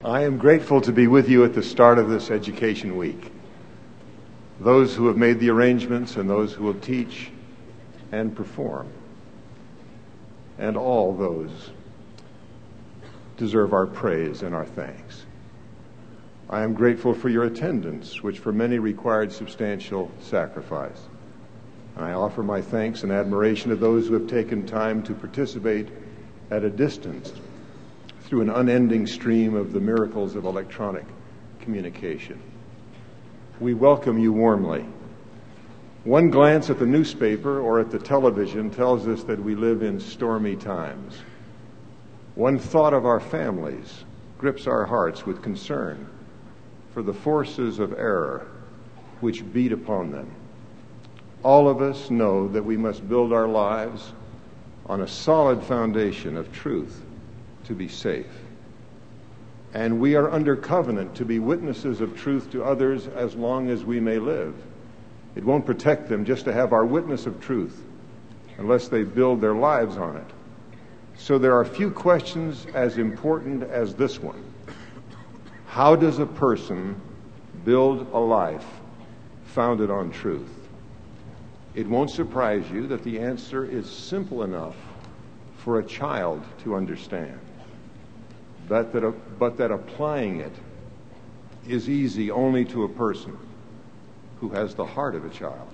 I am grateful to be with you at the start of this Education Week. Those who have made the arrangements and those who will teach and perform, and all those deserve our praise and our thanks. I am grateful for your attendance, which for many required substantial sacrifice. I offer my thanks and admiration to those who have taken time to participate at a distance through an unending stream of the miracles of electronic communication. We welcome you warmly. One glance at the newspaper or at the television tells us that we live in stormy times. One thought of our families grips our hearts with concern for the forces of error which beat upon them. All of us know that we must build our lives on a solid foundation of truth to be safe. And we are under covenant to be witnesses of truth to others as long as we may live. It won't protect them just to have our witness of truth unless they build their lives on it. So there are few questions as important as this one. How does a person build a life founded on truth? It won't surprise you that the answer is simple enough for a child to understand, but that applying it is easy only to a person who has the heart of a child.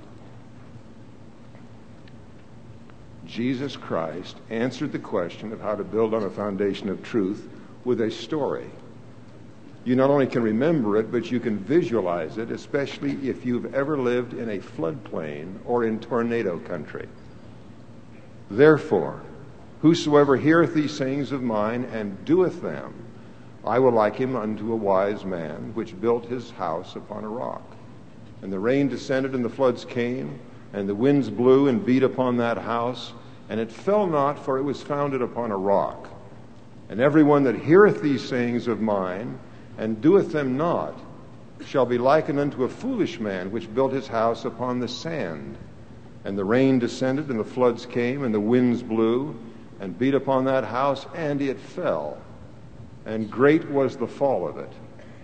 Jesus Christ answered the question of how to build on a foundation of truth with a story. You not only can remember it, but you can visualize it, especially if you've ever lived in a floodplain or in tornado country. Therefore, whosoever heareth these sayings of mine and doeth them, I will like him unto a wise man, which built his house upon a rock. And the rain descended, and the floods came, and the winds blew and beat upon that house, and it fell not, for it was founded upon a rock. And every one that heareth these sayings of mine, and doeth them not, shall be likened unto a foolish man, which built his house upon the sand. And the rain descended, and the floods came, and the winds blew, and beat upon that house, and it fell. And great was the fall of it.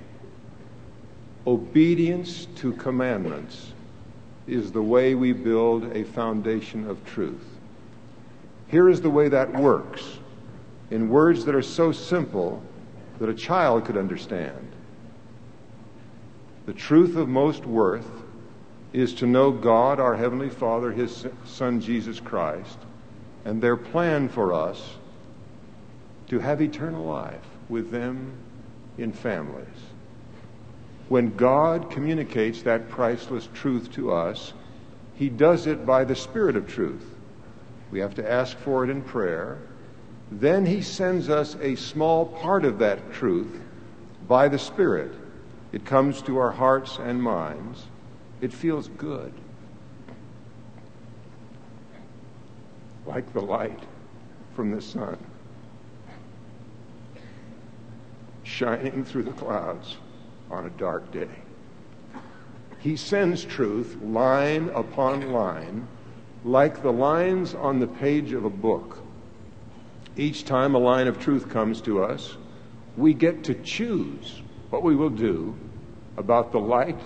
Obedience to commandments is the way we build a foundation of truth. Here is the way that works, in words that are so simple that a child could understand. The truth of most worth is to know God, our Heavenly Father, His Son, Jesus Christ, and their plan for us to have eternal life with them in families. When God communicates that priceless truth to us, He does it by the Spirit of truth. We have to ask for it in prayer. Then He sends us a small part of that truth by the Spirit. It comes to our hearts and minds. It feels good. Like the light from the sun shining through the clouds on a dark day. He sends truth line upon line, like the lines on the page of a book. Each time a line of truth comes to us, we get to choose what we will do about the light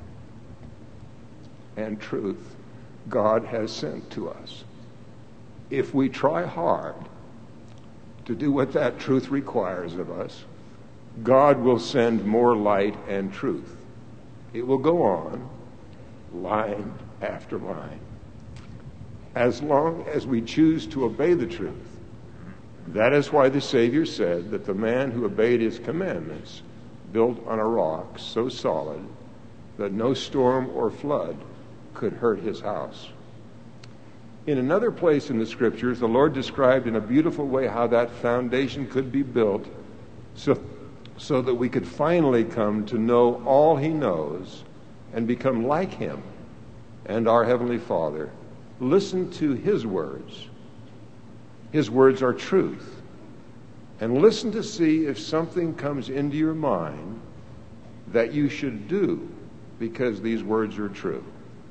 and truth God has sent to us. If we try hard to do what that truth requires of us, God will send more light and truth. It will go on, line after line. As long as we choose to obey the truth. That is why the Savior said that the man who obeyed His commandments built on a rock so solid that no storm or flood could hurt his house. In another place in the Scriptures, the Lord described in a beautiful way how that foundation could be built so that we could finally come to know all He knows and become like Him and our Heavenly Father. Listen to His words. His words are truth. And listen to see if something comes into your mind that you should do because these words are true.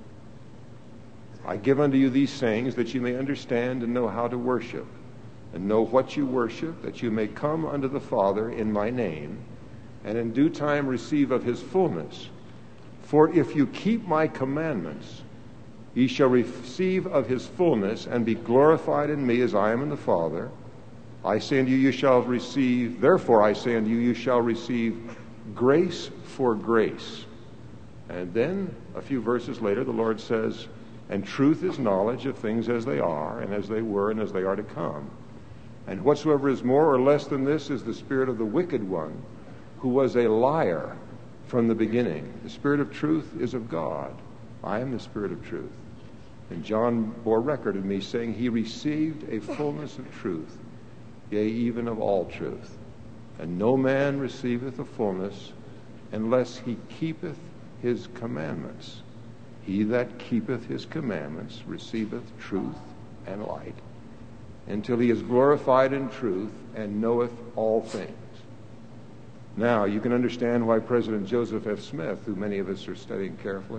I give unto you these sayings that you may understand and know how to worship, and know what you worship, that you may come unto the Father in my name, and in due time receive of his fullness. For if you keep my commandments, ye shall receive of his fullness, and be glorified in me as I am in the Father. I say unto you, you shall receive, therefore I say unto you, you shall receive grace for grace. And then, a few verses later, the Lord says, and truth is knowledge of things as they are, and as they were, and as they are to come. And whatsoever is more or less than this is the spirit of the wicked one, who was a liar from the beginning. The spirit of truth is of God. I am the spirit of truth. And John bore record of me, saying, he received a fullness of truth, yea, even of all truth. And no man receiveth the fullness unless he keepeth his commandments. He that keepeth his commandments receiveth truth and light, until he is glorified in truth and knoweth all things. Now, you can understand why President Joseph F. Smith, who many of us are studying carefully,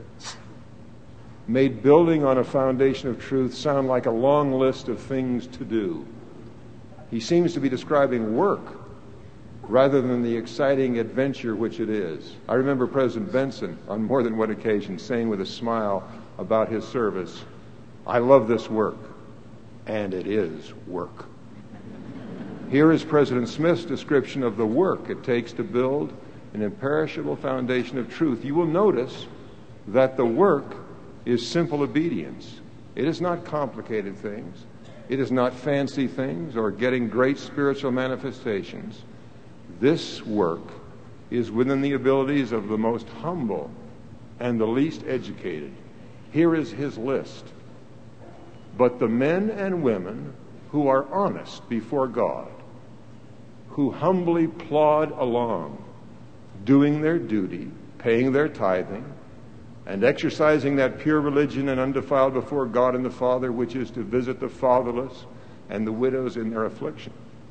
made building on a foundation of truth sound like a long list of things to do. He seems to be describing work rather than the exciting adventure which it is. I remember President Benson on more than one occasion saying with a smile about his service, I love this work, and it is work. Here is President Smith's description of the work it takes to build an imperishable foundation of truth. You will notice that the work is simple obedience. It is not complicated things. It is not fancy things or getting great spiritual manifestations. This work is within the abilities of the most humble and the least educated. Here is his list. But the men and women who are honest before God, who humbly plod along, doing their duty, paying their tithing, and exercising that pure religion and undefiled before God and the Father, which is to visit the fatherless and the widows in their affliction,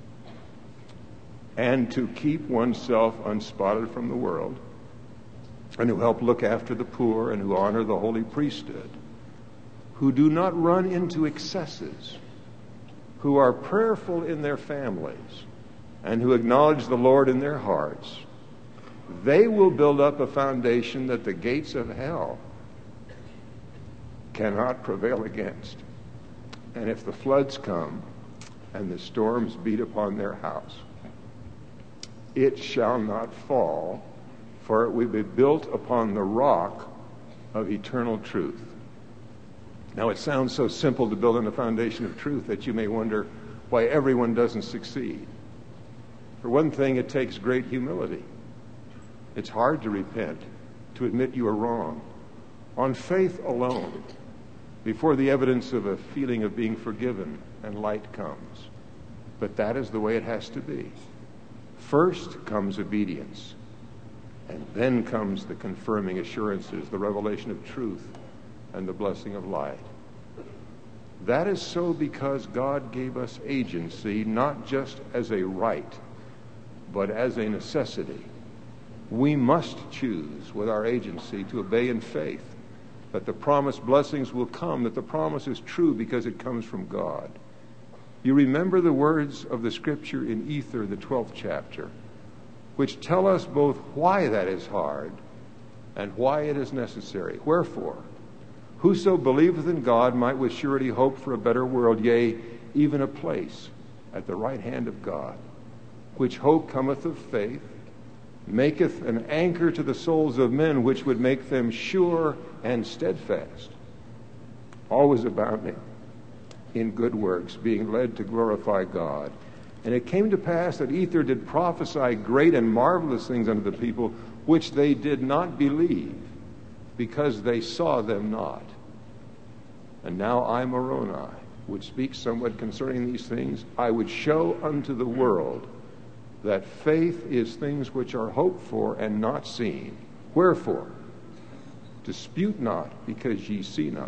and to keep oneself unspotted from the world, and who help look after the poor, and who honor the holy priesthood, who do not run into excesses, who are prayerful in their families, and who acknowledge the Lord in their hearts, they will build up a foundation that the gates of hell cannot prevail against. And if the floods come and the storms beat upon their house, it shall not fall, for it will be built upon the rock of eternal truth. Now, it sounds so simple to build on a foundation of truth that you may wonder why everyone doesn't succeed. For one thing, it takes great humility. It's hard to repent, to admit you are wrong. On faith alone, before the evidence of a feeling of being forgiven and light comes. But that is the way it has to be. First comes obedience, and then comes the confirming assurances, the revelation of truth, and the blessing of light. That is so because God gave us agency, not just as a right, but as a necessity. We must choose with our agency to obey in faith that the promised blessings will come, that the promise is true because it comes from God. You remember the words of the scripture in Ether, the 12th chapter, which tell us both why that is hard and why it is necessary. Wherefore, whoso believeth in God might with surety hope for a better world, yea, even a place at the right hand of God, which hope cometh of faith, maketh an anchor to the souls of men, which would make them sure and steadfast, always abounding in good works, being led to glorify God. And it came to pass that Ether did prophesy great and marvelous things unto the people, which they did not believe, because they saw them not. And now I, Moroni, would speak somewhat concerning these things. I would show unto the world that faith is things which are hoped for and not seen. Wherefore, dispute not, because ye see not.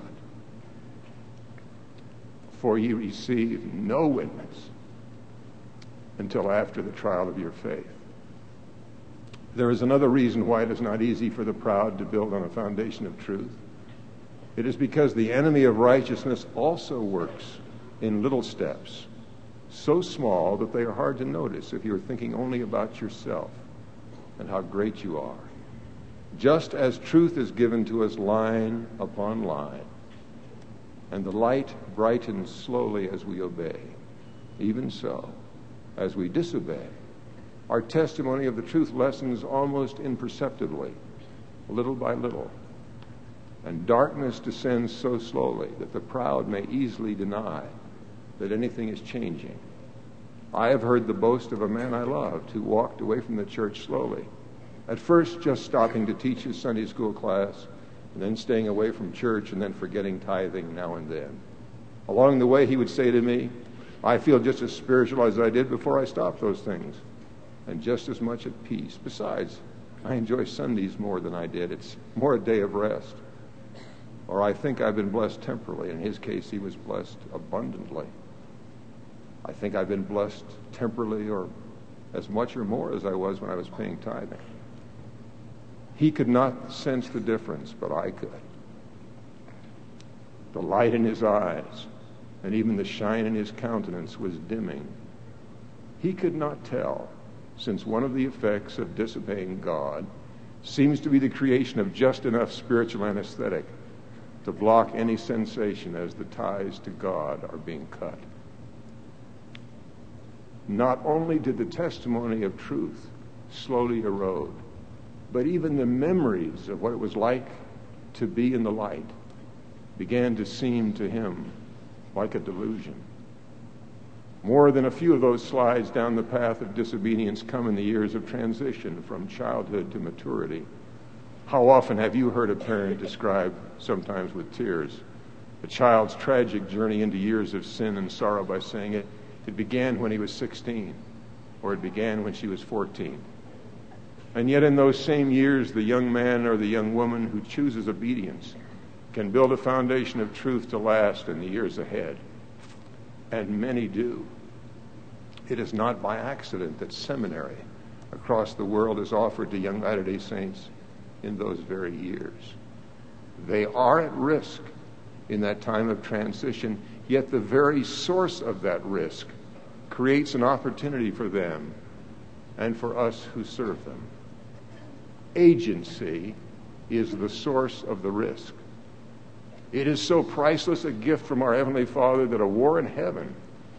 For ye receive no witness until after the trial of your faith. There is another reason why it is not easy for the proud to build on a foundation of truth. It is because the enemy of righteousness also works in little steps, so small that they are hard to notice if you're thinking only about yourself. and how great you are. Just as truth is given to us line upon line, and the light brightens slowly as we obey, even so, as we disobey, our testimony of the truth lessens almost imperceptibly, little by little, and darkness descends so slowly that the proud may easily deny that anything is changing. I have heard the boast of a man I loved who walked away from the church slowly, at first just stopping to teach his Sunday school class, and then staying away from church, and then forgetting tithing now and then. Along the way, he would say to me, I feel just as spiritual as I did before I stopped those things, and just as much at peace. Besides, I enjoy Sundays more than I did. It's more a day of rest. Or I think I've been blessed temporally. In his case, he was blessed abundantly. I think I've been blessed temporally, or as much or more as I was when I was paying tithing. He could not sense the difference, but I could. The light in his eyes and even the shine in his countenance was dimming. He could not tell, since one of the effects of disobeying God seems to be the creation of just enough spiritual anesthetic to block any sensation as the ties to God are being cut. Not only did the testimony of truth slowly erode, but even the memories of what it was like to be in the light began to seem to him like a delusion. More than a few of those slides down the path of disobedience come in the years of transition from childhood to maturity. How often have you heard a parent describe, sometimes with tears, a child's tragic journey into years of sin and sorrow by saying it began when he was 16, or it began when she was 14. And yet in those same years, the young man or the young woman who chooses obedience can build a foundation of truth to last in the years ahead. And many do. It is not by accident that seminary across the world is offered to young Latter-day Saints in those very years. They are at risk in that time of transition, yet the very source of that risk creates an opportunity for them and for us who serve them. Agency is the source of the risk. It is so priceless a gift from our Heavenly Father that a war in heaven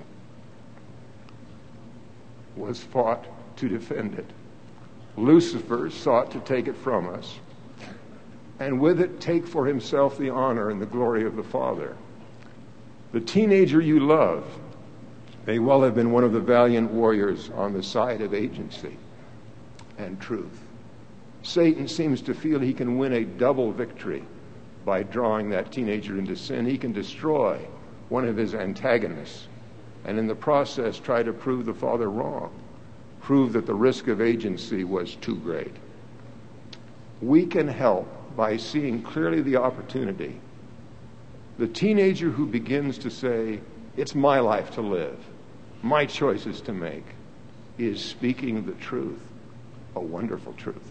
was fought to defend it. Lucifer sought to take it from us, and with it take for himself the honor and the glory of the Father. The teenager you love may well have been one of the valiant warriors on the side of agency and truth. Satan seems to feel he can win a double victory by drawing that teenager into sin. He can destroy one of his antagonists and in the process try to prove the father wrong, prove that the risk of agency was too great. We can help by seeing clearly the opportunity. The teenager who begins to say, it's my life to live, my choices to make, is speaking the truth, a wonderful truth.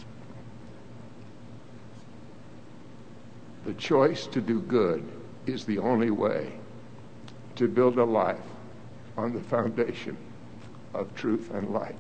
The choice to do good is the only way to build a life on the foundation of truth and light.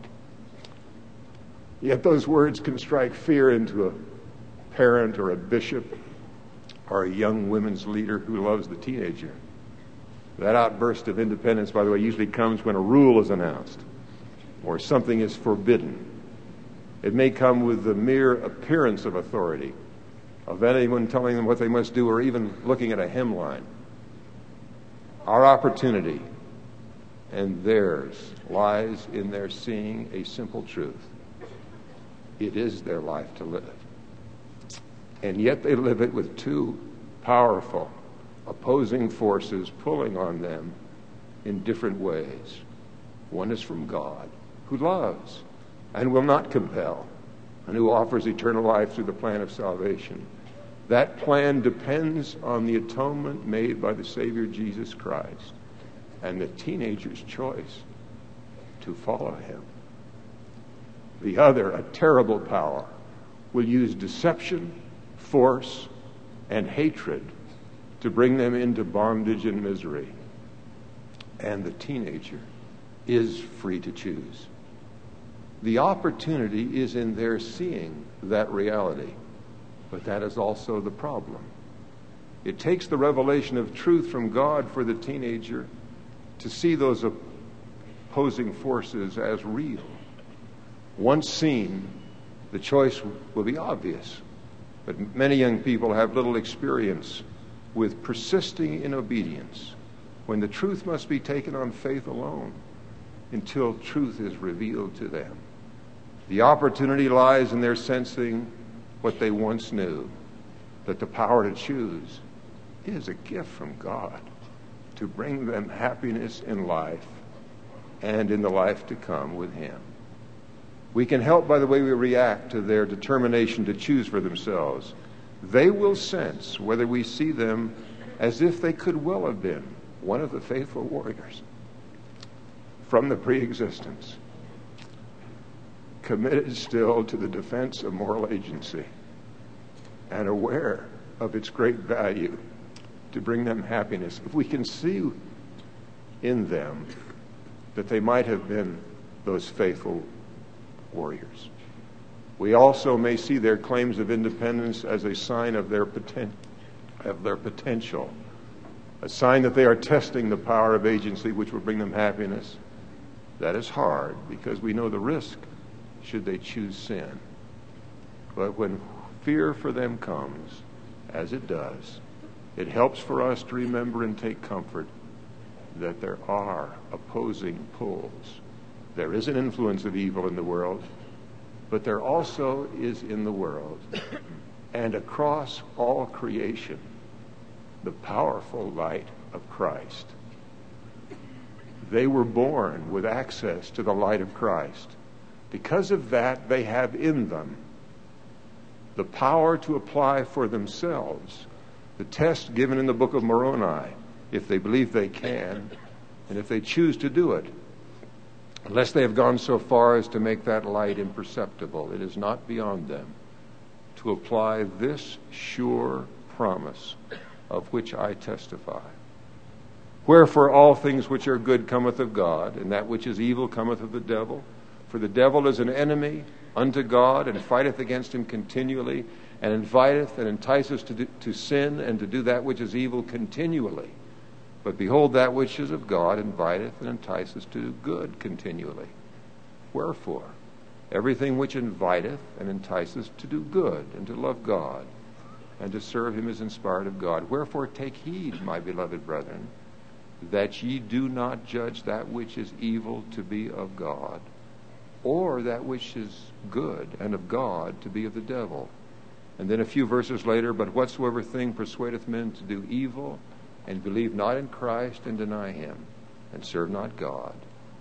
Yet those words can strike fear into a parent or a bishop or a young women's leader who loves the teenager. That outburst of independence, by the way, usually comes when a rule is announced or something is forbidden. It may come with the mere appearance of authority, of anyone telling them what they must do, or even looking at a hymnline. Our opportunity and theirs lies in their seeing a simple truth. It is their life to live. And yet they live it with two powerful, opposing forces pulling on them in different ways. One is from God, who loves and will not compel, and who offers eternal life through the plan of salvation. That plan depends on the atonement made by the Savior Jesus Christ and the teenager's choice to follow him. The other, a terrible power, will use deception, force, and hatred to bring them into bondage and misery. And the teenager is free to choose. The opportunity is in their seeing that reality. But that is also the problem. It takes the revelation of truth from God for the teenager to see those opposing forces as real. Once seen, the choice will be obvious. But many young people have little experience with persisting in obedience when the truth must be taken on faith alone until truth is revealed to them. The opportunity lies in their sensing what they once knew, that the power to choose is a gift from God to bring them happiness in life and in the life to come with Him. We can help by the way we react to their determination to choose for themselves. They will sense whether we see them as if they could well have been one of the faithful warriors from the pre-existence, committed still to the defense of moral agency and aware of its great value to bring them happiness. If we can see in them that they might have been those faithful warriors, we also may see their claims of independence as a sign of their potential, a sign that they are testing the power of agency which will bring them happiness. That is hard because we know the risk should they choose sin. But when fear for them comes, as it does, it helps for us to remember and take comfort that there are opposing pulls. There is an influence of evil in the world, but there also is in the world and across all creation the powerful light of Christ. They were born with access to the light of Christ. Because of that, they have in them the power to apply for themselves the test given in the book of Moroni, if they believe they can, and if they choose to do it. Unless they have gone so far as to make that light imperceptible, it is not beyond them to apply this sure promise of which I testify. Wherefore all things which are good cometh of God, and that which is evil cometh of the devil. For the devil is an enemy unto God, and fighteth against him continually, and inviteth and enticeth to sin and to do that which is evil continually. But behold, that which is of God inviteth and enticeth to do good continually. Wherefore, everything which inviteth and enticeth to do good and to love God and to serve Him is inspired of God. Wherefore take heed, my beloved brethren, that ye do not judge that which is evil to be of God, or that which is good and of God to be of the devil. And then a few verses later, but whatsoever thing persuadeth men to do evil, and believe not in Christ, and deny Him, and serve not God,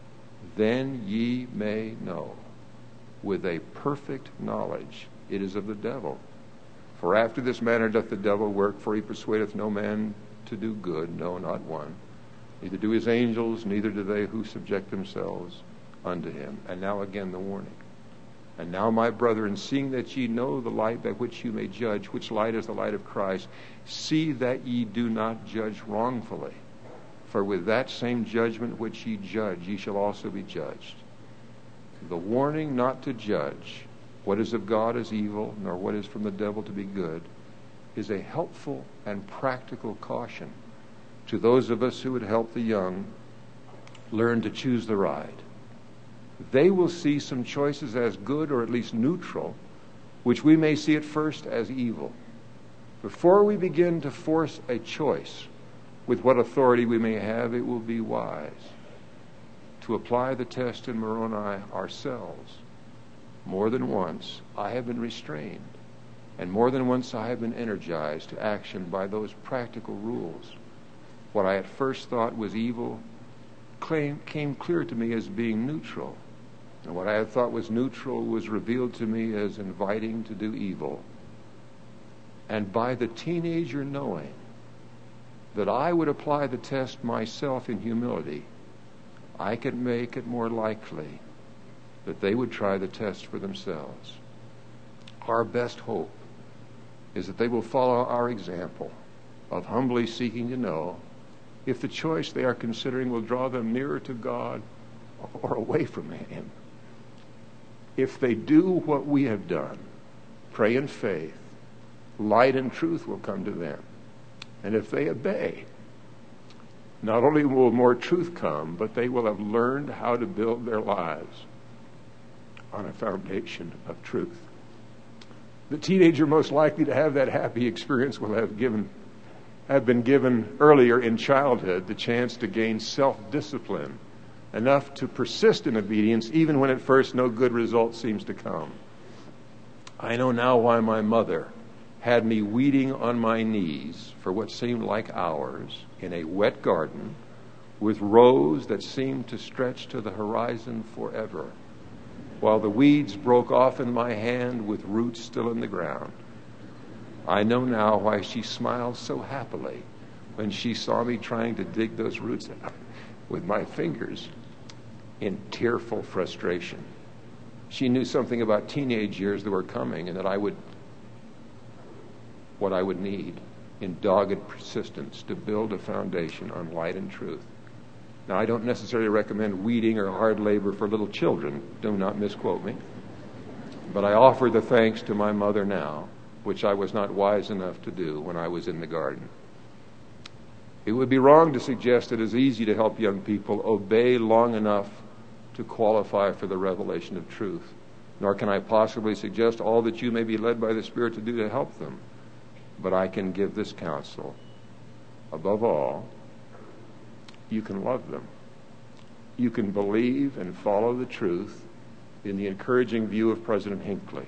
then ye may know with a perfect knowledge it is of the devil. For after this manner doth the devil work, for he persuadeth no man to do good, no, not one. Neither do his angels, neither do they who subject themselves unto him. And now again the warning. And now, my brethren, seeing that ye know the light by which you may judge, which light is the light of Christ, see that ye do not judge wrongfully. For with that same judgment which ye judge, ye shall also be judged. The warning not to judge what is of God as evil, nor what is from the devil to be good, is a helpful and practical caution to those of us who would help the young learn to choose the right. They will see some choices as good or at least neutral, which we may see at first as evil. Before we begin to force a choice with what authority we may have, it will be wise to apply the test in Moroni ourselves. More than once I have been restrained, and more than once I have been energized to action by those practical rules. What I at first thought was evil came clear to me as being neutral. And what I had thought was neutral was revealed to me as inviting to do evil. And by the teenager knowing that I would apply the test myself in humility, I could make it more likely that they would try the test for themselves. Our best hope is that they will follow our example of humbly seeking to know if the choice they are considering will draw them nearer to God or away from Him. If they do what we have done, pray in faith, light and truth will come to them. And if they obey, not only will more truth come, but they will have learned how to build their lives on a foundation of truth. The teenager most likely to have that happy experience will have been given earlier in childhood the chance to gain self-discipline, enough to persist in obedience even when at first no good result seems to come. I know now why my mother had me weeding on my knees for what seemed like hours in a wet garden with rows that seemed to stretch to the horizon forever, while the weeds broke off in my hand with roots still in the ground. I know now why she smiled so happily when she saw me trying to dig those roots out with my fingers in tearful frustration. She knew something about teenage years that were coming, and that what I would need in dogged persistence to build a foundation on light and truth. Now, I don't necessarily recommend weeding or hard labor for little children. Do not misquote me. But I offer the thanks to my mother now, which I was not wise enough to do when I was in the garden. It would be wrong to suggest it is easy to help young people obey long enough to qualify for the revelation of truth. Nor can I possibly suggest all that you may be led by the Spirit to do to help them. But I can give this counsel. Above all, you can love them. You can believe and follow the truth in the encouraging view of President Hinckley.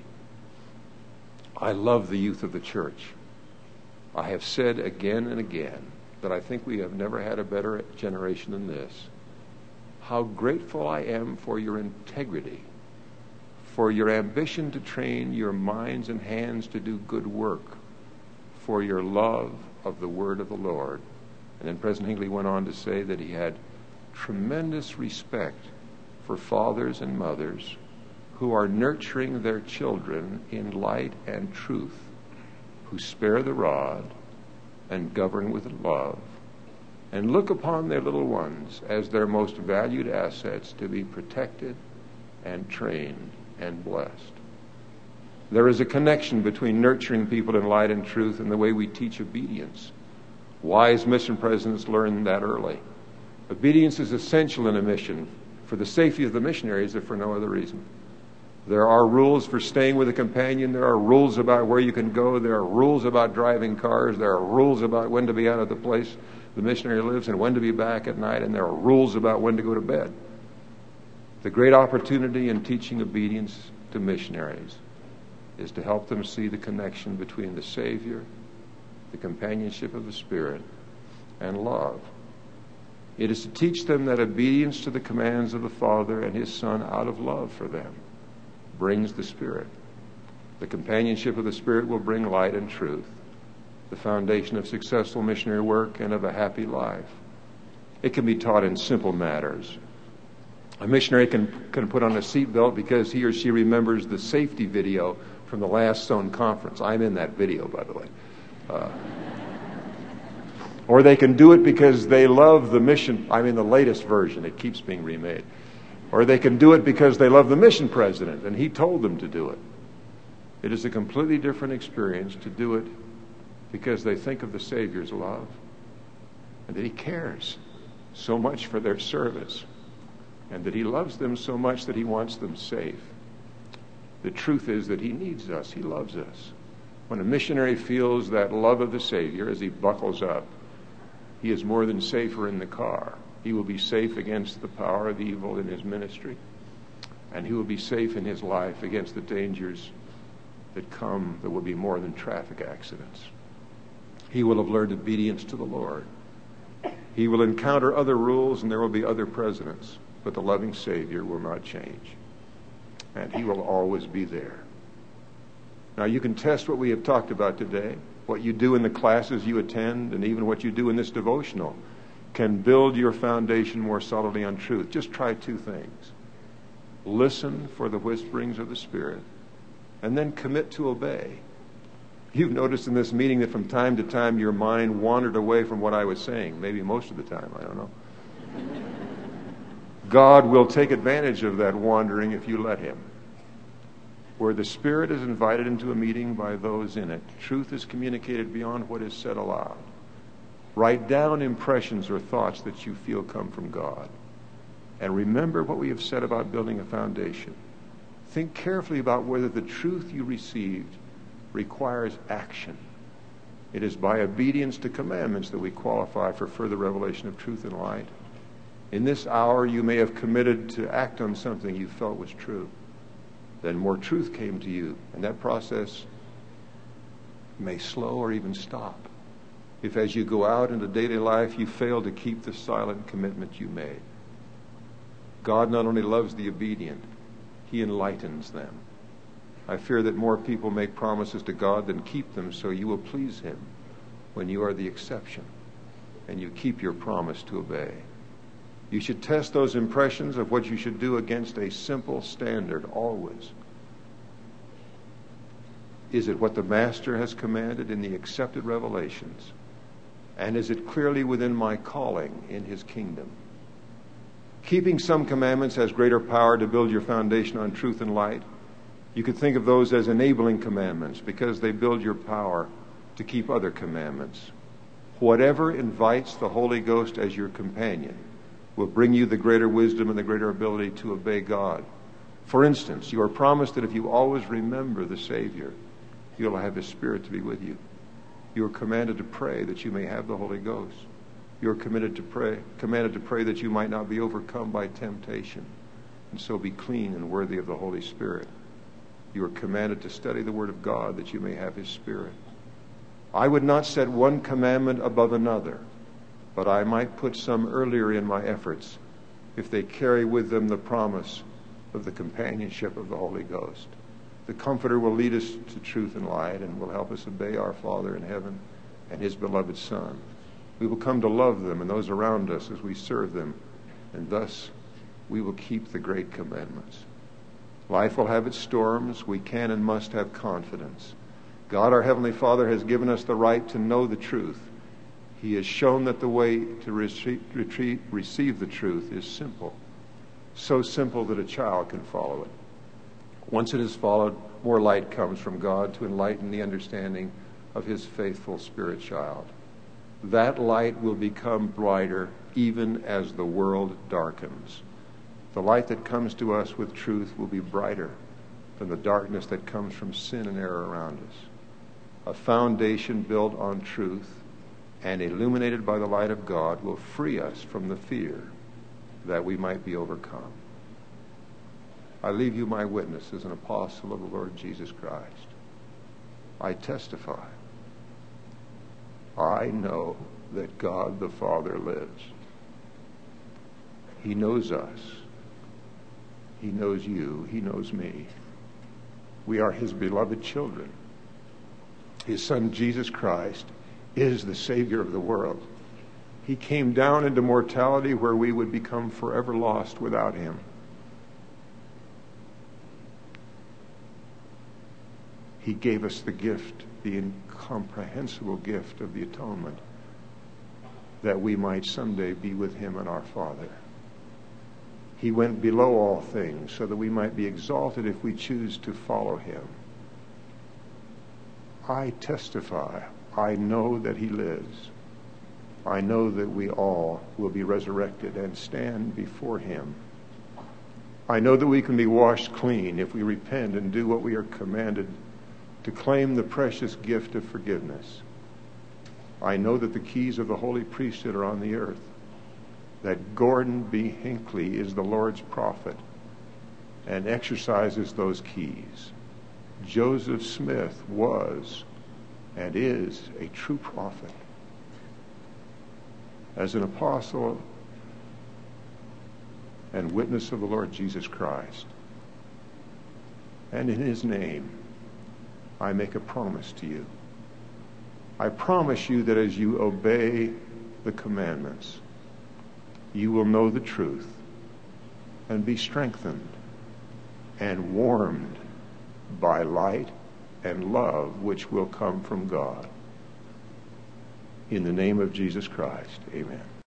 I love the youth of the church. I have said again and again that I think we have never had a better generation than this. How grateful I am for your integrity, for your ambition to train your minds and hands to do good work, for your love of the word of the Lord. And then President Hinckley went on to say that he had tremendous respect for fathers and mothers who are nurturing their children in light and truth, who spare the rod and govern with love, and look upon their little ones as their most valued assets to be protected and trained and blessed. There is a connection between nurturing people in light and truth and the way we teach obedience. Wise mission presidents learned that early. Obedience is essential in a mission for the safety of the missionaries, if for no other reason. There are rules for staying with a companion. There are rules about where you can go. There are rules about driving cars. There are rules about when to be out of the place the missionary lives and when to be back at night. And there are rules about when to go to bed. The great opportunity in teaching obedience to missionaries is to help them see the connection between the Savior, the companionship of the Spirit, and love. It is to teach them that obedience to the commands of the Father and His Son out of love for them brings the Spirit. The companionship of the Spirit will bring light and truth, the foundation of successful missionary work and of a happy life. It can be taught in simple matters. A missionary can put on a seatbelt because he or she remembers the safety video from the last zone conference. I'm in that video, by the way. Or they can do it because they love the mission. I'm in the latest version. It keeps being remade. Or they can do it because they love the mission president and he told them to do it. It is a completely different experience to do it because they think of the Savior's love and that He cares so much for their service and that He loves them so much that He wants them safe. The truth is that He needs us. He loves us. When a missionary feels that love of the Savior as he buckles up, he is more than safer in the car. He will be safe against the power of evil in his ministry. And he will be safe in his life against the dangers that come that will be more than traffic accidents. He will have learned obedience to the Lord. He will encounter other rules and there will be other presidents, but the loving Savior will not change. And He will always be there. Now, you can test what we have talked about today. What you do in the classes you attend and even what you do in this devotional can build your foundation more solidly on truth. Just try two things. Listen for the whisperings of the Spirit and then commit to obey. You've noticed in this meeting that from time to time your mind wandered away from what I was saying. Maybe most of the time, I don't know. God will take advantage of that wandering if you let Him. Where the Spirit is invited into a meeting by those in it, truth is communicated beyond what is said aloud. Write down impressions or thoughts that you feel come from God. And remember what we have said about building a foundation. Think carefully about whether the truth you received requires action. It is by obedience to commandments that we qualify for further revelation of truth and light. In this hour, you may have committed to act on something you felt was true. Then more truth came to you, and that process may slow or even stop if as you go out into daily life you fail to keep the silent commitment you made. God not only loves the obedient, He enlightens them. I fear that more people make promises to God than keep them, so you will please Him when you are the exception and you keep your promise to obey. You should test those impressions of what you should do against a simple standard always. Is it what the Master has commanded in the accepted revelations? And is it clearly within my calling in His kingdom? Keeping some commandments has greater power to build your foundation on truth and light. You could think of those as enabling commandments because they build your power to keep other commandments. Whatever invites the Holy Ghost as your companion will bring you the greater wisdom and the greater ability to obey God. For instance, you are promised that if you always remember the Savior, you'll have His Spirit to be with you. You are commanded to pray that you may have the Holy Ghost. You are commanded to pray that you might not be overcome by temptation, and so be clean and worthy of the Holy Spirit. You are commanded to study the Word of God that you may have His Spirit. I would not set one commandment above another, but I might put some earlier in my efforts if they carry with them the promise of the companionship of the Holy Ghost. The Comforter will lead us to truth and light and will help us obey our Father in heaven and His beloved Son. We will come to love them and those around us as we serve them, and thus we will keep the great commandments. Life will have its storms. We can and must have confidence. God, our Heavenly Father, has given us the right to know the truth. He has shown that the way to receive the truth is simple. So simple that a child can follow it. Once it is followed, more light comes from God to enlighten the understanding of His faithful Spirit child. That light will become brighter even as the world darkens. The light that comes to us with truth will be brighter than the darkness that comes from sin and error around us. A foundation built on truth and illuminated by the light of God will free us from the fear that we might be overcome. I leave you my witness as an apostle of the Lord Jesus Christ. I testify. I know that God the Father lives. He knows us. He knows you. He knows me. We are His beloved children. His Son, Jesus Christ, is the Savior of the world. He came down into mortality where we would become forever lost without Him. He gave us the gift, the incomprehensible gift of the atonement, that we might someday be with Him and our Father. He went below all things so that we might be exalted if we choose to follow Him. I testify, I know that He lives. I know that we all will be resurrected and stand before Him. I know that we can be washed clean if we repent and do what we are commanded to claim the precious gift of forgiveness. I know that the keys of the holy priesthood are on the earth, that Gordon B. Hinckley is the Lord's prophet and exercises those keys. Joseph Smith was and is a true prophet. As an apostle and witness of the Lord Jesus Christ, and in His name, I make a promise to you. I promise you that as you obey the commandments, you will know the truth and be strengthened and warmed by light and love which will come from God. In the name of Jesus Christ, amen.